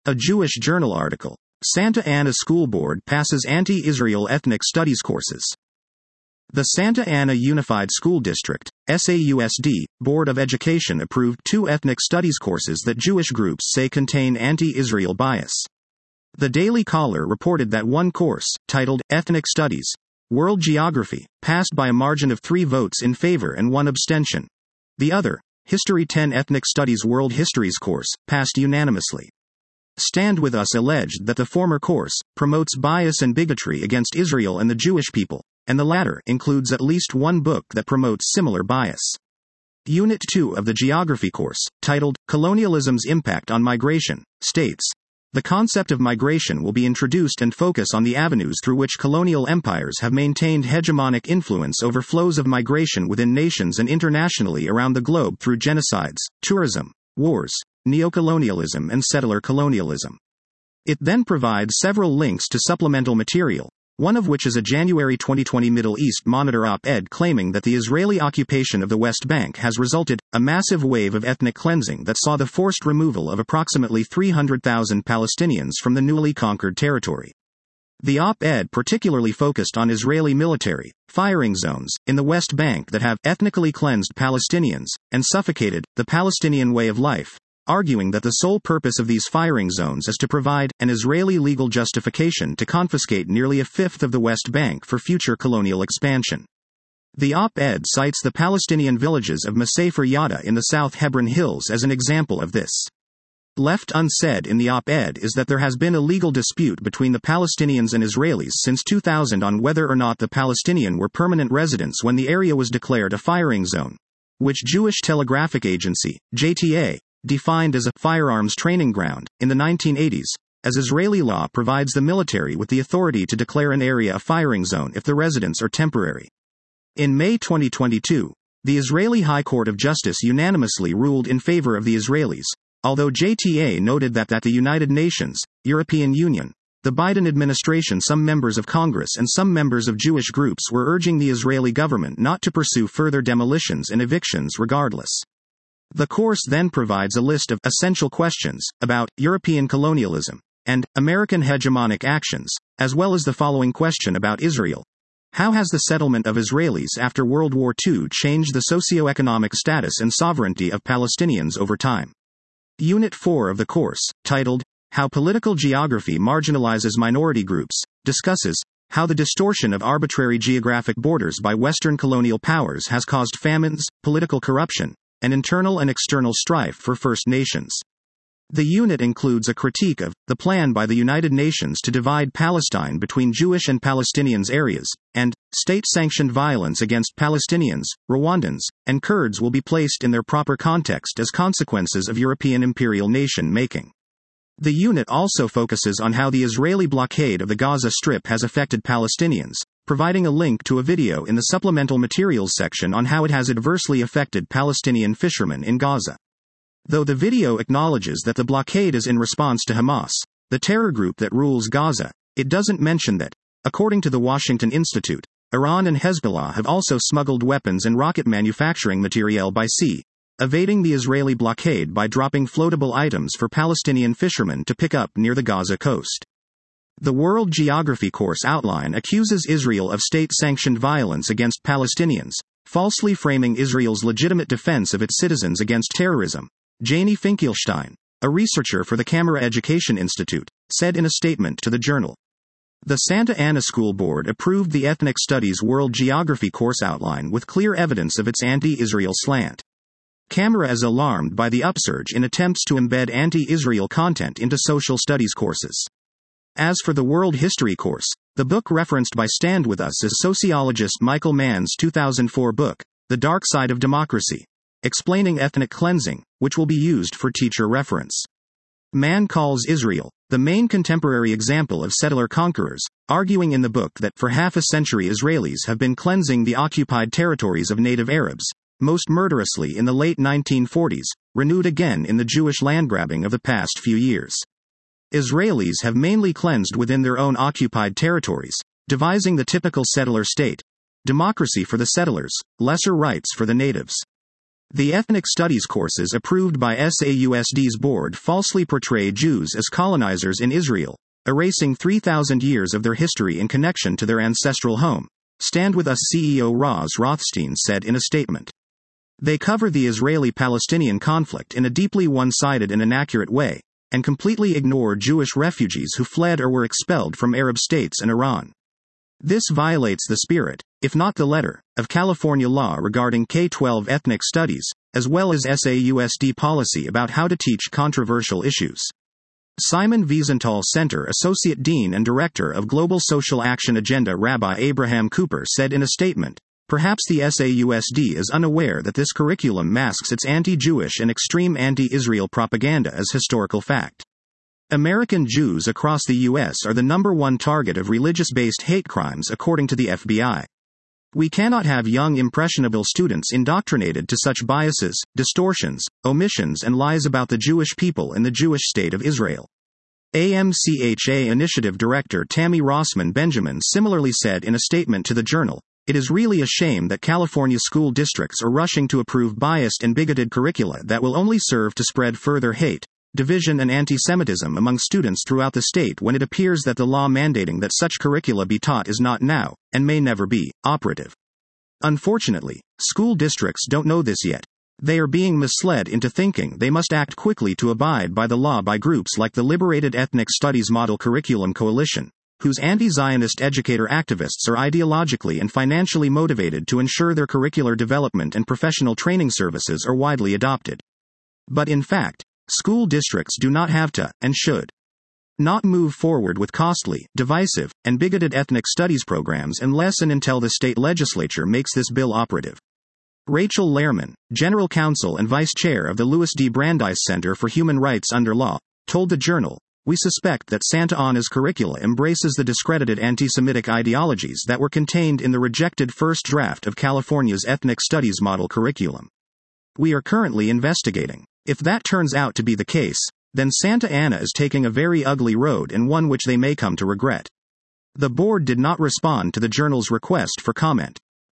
A Jewish Journal article. Santa Ana School Board passes anti-Israel ethnic studies courses. The Santa Ana Unified School District, SAUSD, Board of Education approved 2 ethnic studies courses that Jewish groups say contain anti-Israel bias. The Daily Caller reported that one course, titled Ethnic Studies, World Geography, passed by a margin of 3 votes in favor and 1 abstention. The other, History 10 Ethnic Studies World Histories course, passed unanimously. Stand With Us alleged that the former course promotes bias and bigotry against Israel and the Jewish people, and the latter includes at least one book that promotes similar bias. Unit 2 of the Geography course, titled Colonialism's Impact on Migration, states, the concept of migration will be introduced and focus on the avenues through which colonial empires have maintained hegemonic influence over flows of migration within nations and internationally around the globe through genocides, tourism, wars, neocolonialism and settler colonialism. It then provides several links to supplemental material, one of which is a January 2020 Middle East Monitor op-ed claiming that the Israeli occupation of the West Bank has resulted a massive wave of ethnic cleansing that saw the forced removal of approximately 300,000 Palestinians from the newly conquered territory. The op-ed particularly focused on Israeli military firing zones in the West Bank that have ethnically cleansed Palestinians and suffocated the Palestinian way of life, arguing that the sole purpose of these firing zones is to provide an Israeli legal justification to confiscate nearly a fifth of the West Bank for future colonial expansion. The op-ed cites the Palestinian villages of Masafer Yatta in the South Hebron Hills as an example of this. Left unsaid in the op-ed is that there has been a legal dispute between the Palestinians and Israelis since 2000 on whether or not the Palestinian were permanent residents when the area was declared a firing zone, which Jewish Telegraphic Agency, JTA, defined as a firearms training ground in the 1980s, as Israeli law provides the military with the authority to declare an area a firing zone if the residents are temporary. In May 2022, the Israeli High Court of Justice unanimously ruled in favor of the Israelis, although JTA noted that at the United Nations, European Union, the Biden administration, some members of Congress and some members of Jewish groups were urging the Israeli government not to pursue further demolitions and evictions regardless. The course then provides a list of essential questions about European colonialism and American hegemonic actions, as well as the following question about Israel. How has the settlement of Israelis after World War II changed the socioeconomic status and sovereignty of Palestinians over time? Unit 4 of the course, titled, How Political Geography Marginalizes Minority Groups, discusses how the distortion of arbitrary geographic borders by Western colonial powers has caused famines, political corruption, and internal and external strife for First Nations. The unit includes a critique of the plan by the United Nations to divide Palestine between Jewish and Palestinians areas, and state-sanctioned violence against Palestinians, Rwandans, and Kurds will be placed in their proper context as consequences of European imperial nation-making. The unit also focuses on how the Israeli blockade of the Gaza Strip has affected Palestinians, providing a link to a video in the supplemental materials section on how it has adversely affected Palestinian fishermen in Gaza. Though the video acknowledges that the blockade is in response to Hamas, the terror group that rules Gaza, it doesn't mention that, according to the Washington Institute, Iran and Hezbollah have also smuggled weapons and rocket manufacturing materiel by sea, evading the Israeli blockade by dropping floatable items for Palestinian fishermen to pick up near the Gaza coast. The World Geography course outline accuses Israel of state-sanctioned violence against Palestinians, falsely framing Israel's legitimate defense of its citizens against terrorism. Janie Finkelstein, a researcher for the Camera Education Institute, said in a statement to the Journal. The Santa Ana School Board approved the Ethnic Studies World Geography course outline with clear evidence of its anti-Israel slant. Camera is alarmed by the upsurge in attempts to embed anti-Israel content into social studies courses. As for the World History course, the book referenced by Stand With Us is sociologist Michael Mann's 2004 book, The Dark Side of Democracy, explaining ethnic cleansing, which will be used for teacher reference. Mann calls Israel the main contemporary example of settler conquerors, arguing in the book that for half a century Israelis have been cleansing the occupied territories of native Arabs, most murderously in the late 1940s, renewed again in the Jewish landgrabbing of the past few years. Israelis have mainly cleansed within their own occupied territories, devising the typical settler state. Democracy for the settlers, lesser rights for the natives. The ethnic studies courses approved by SAUSD's board falsely portray Jews as colonizers in Israel, erasing 3,000 years of their history in connection to their ancestral home, Stand With Us CEO Roz Rothstein said in a statement. They cover the Israeli-Palestinian conflict in a deeply one-sided and inaccurate way, and completely ignore Jewish refugees who fled or were expelled from Arab states and Iran. This violates the spirit, if not the letter, of California law regarding K-12 ethnic studies, as well as SAUSD policy about how to teach controversial issues. Simon Wiesenthal Center Associate Dean and Director of Global Social Action Agenda Rabbi Abraham Cooper said in a statement, "Perhaps the SAUSD is unaware that this curriculum masks its anti-Jewish and extreme anti-Israel propaganda as historical fact. American Jews across the U.S. are the #1 target of religious-based hate crimes according to the FBI. We cannot have young impressionable students indoctrinated to such biases, distortions, omissions and lies about the Jewish people and the Jewish state of Israel." AMCHA Initiative Director Tammy Rossman Benjamin similarly said in a statement to the Journal, "It is really a shame that California school districts are rushing to approve biased and bigoted curricula that will only serve to spread further hate, division and anti-Semitism among students throughout the state when it appears that the law mandating that such curricula be taught is not now, and may never be, operative." Unfortunately, school districts don't know this yet. They are being misled into thinking they must act quickly to abide by the law by groups like the Liberated Ethnic Studies Model Curriculum Coalition, whose anti-Zionist educator activists are ideologically and financially motivated to ensure their curricular development and professional training services are widely adopted. But in fact, school districts do not have to, and should not move forward with costly, divisive, and bigoted ethnic studies programs unless and until the state legislature makes this bill operative. Rachel Lehrman, General Counsel and Vice Chair of the Louis D. Brandeis Center for Human Rights Under Law, told the Journal, "We suspect that Santa Ana's curricula embraces the discredited anti-Semitic ideologies that were contained in the rejected first draft of California's Ethnic Studies Model Curriculum. We are currently investigating. If that turns out to be the case, then Santa Ana is taking a very ugly road and one which they may come to regret." The board did not respond to the Journal's request for comment.